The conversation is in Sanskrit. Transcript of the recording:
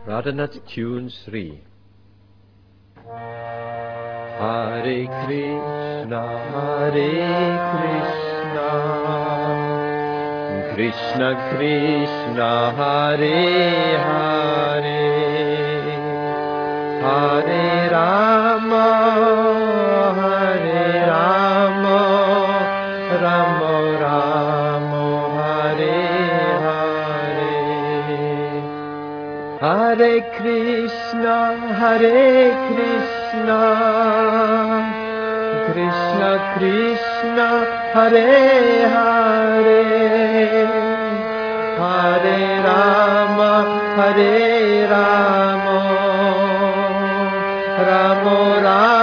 Radhanath Tune 3. Hare Krishna, Krishna Krishna, Hare Hare, Hare Rama, Rama Rama, Hare Hare, Hare Krishna, Krishna Krishna, Hare Hare, Hare Rama, Rama Rama,